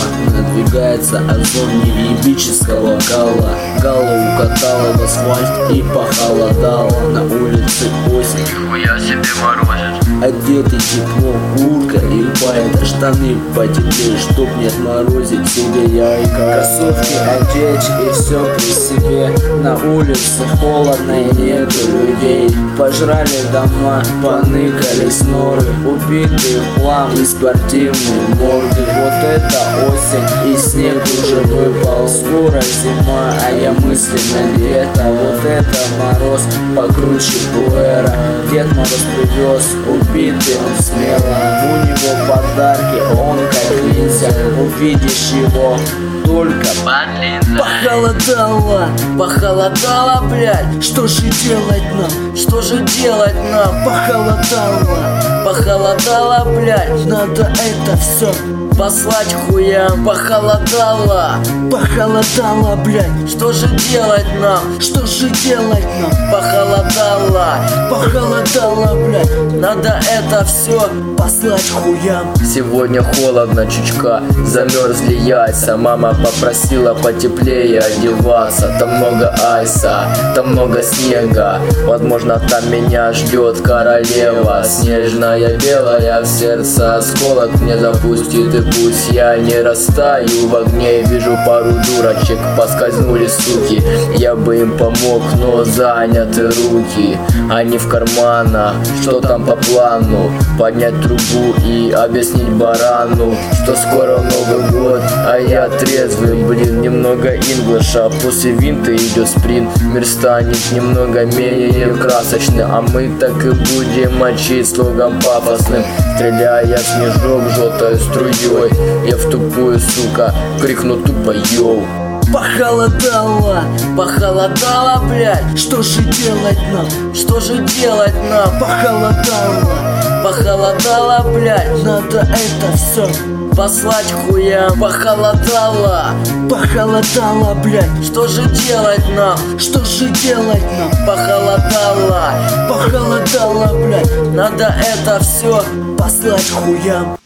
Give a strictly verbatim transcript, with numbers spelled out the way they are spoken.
Надвигается озон неебического гала. Гала укатала в асфальт и похолодало. На улице осень, нихуя себе морозит. одетый тепло, куртка и байда, штаны потеплее, чтоб не отморозить себе яйка. Кроссовки одеть и все при себе. На улице холодно и нету людей. Пожрали дома, поныкались норы, убитые в хлам и спортивные морды. Вот это осень, и снег уже выпал. Скоро зима, а я мысленно лето. Вот это мороз покруче Буэра. Дед Мороз привез, убитый он смело. У него подарки, он как ниндзя. Увидишь его только под линзой. Похолодало, похолодало, блядь. Что же делать нам? Что же делать нам? Похолодало, похолодало, блядь. Надо это все послать хуям. Похолодало, похолодало, блядь. Что же делать нам? Что же делать нам? Похолодало, похолодало, блядь. Надо это все послать хуям. Сегодня холодно чучка, замерзли яйца. Мама попросила потеплее одеваться. Там много айса, там много снега. Возможно, там меня ждет королева. Снежная белая, в сердце осколок мне запустит. И пусть я не растаю в огне. Вижу пару дурочек, поскользнули суки. Я бы им помог, но заняты руки. Они в карманах, что там по плану? Поднять трубу и объяснить барану, что скоро Новый год, а я трезвый, блин. Немного инглиша, после винта идет спринт. Мир станет немного менее красочный, а мы так и будем мочить слогом пафосным. Стреляя снежок желтой струей, я в тупую, сука, крикну тупо йоу. Похолодало, похолодало, блядь. Что же делать нам? Что же делать нам? Похолодало, похолодало, блядь. Надо это все послать хуям. Похолодало, похолодало, блядь. Что же делать нам? Что же делать нам? Похолодало, похолодало, блядь. Надо это все послать хуям.